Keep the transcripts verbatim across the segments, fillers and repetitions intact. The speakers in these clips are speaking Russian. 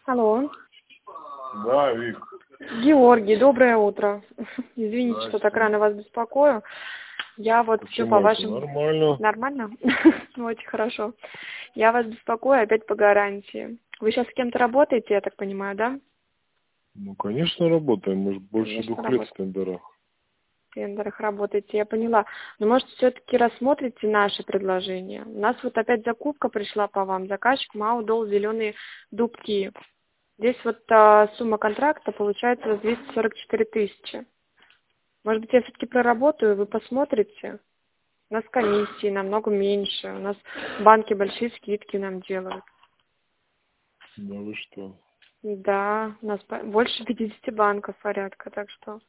Алло. Да, Вик. Георгий, доброе утро. Извините, что так рано вас беспокою. Я вот все по вашим... Нормально. Нормально? Очень хорошо. Я вас беспокою опять по гарантии. Вы сейчас с кем-то работаете, я так понимаю, да? Ну, конечно, работаем. Мы же больше Конечно, двух лет работаем. в тендерах. В тендерах работаете, я поняла. Но, может, все-таки рассмотрите наши предложения? У нас вот опять закупка пришла по вам. Заказчик МАУ Дол зеленые дубки. Здесь вот а, сумма контракта получается двести сорок четыре тысячи. Может быть, я все-таки проработаю, вы посмотрите. У нас комиссии намного меньше. У нас банки большие скидки нам делают. Да вы что? Да, у нас по- больше пятидесяти банков порядка, так что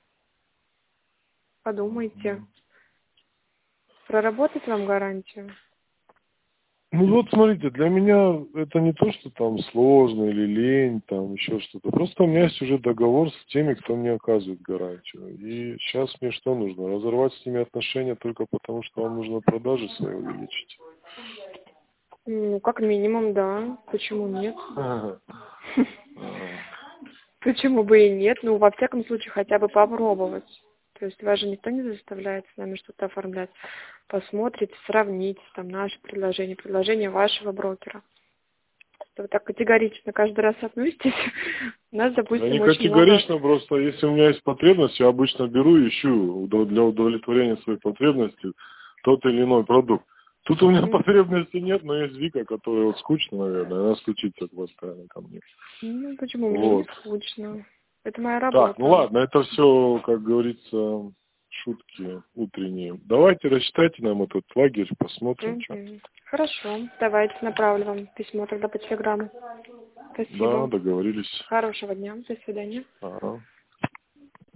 подумайте. Проработать вам гарантию? Ну вот смотрите, для меня это не то, что там сложно или лень, там еще что-то. Просто у меня есть уже договор с теми, кто мне оказывает гарантию. И сейчас мне что нужно? Разорвать с ними отношения только потому, что вам нужно продажи свои увеличить? Ну, как минимум, да. Почему нет? Ага. Почему бы и нет? Ну, во всяком случае, хотя бы попробовать. То есть вас же никто не заставляет с нами что-то оформлять. Посмотрите, сравните там наши предложения, предложения вашего брокера. Если вы так категорично каждый раз относитесь, у нас, Да допустим, не очень много... категорично, просто если у меня есть потребность, я обычно беру и ищу удов- для удовлетворения своих потребностей тот или иной продукт. Тут у меня Мгм. потребности нет, но есть Вика, которая вот скучно, наверное, она стучится постоянно ко мне. Ну, почему? Мне не Вот. скучно. Это моя Так, ну работа. ладно, это все, как говорится, шутки утренние. Давайте рассчитайте нам этот лагерь, посмотрим, что. Мгм. Хорошо, давайте направлю вам письмо тогда по телеграмму. Да, Спасибо. договорились. Хорошего дня. До свидания. Ага.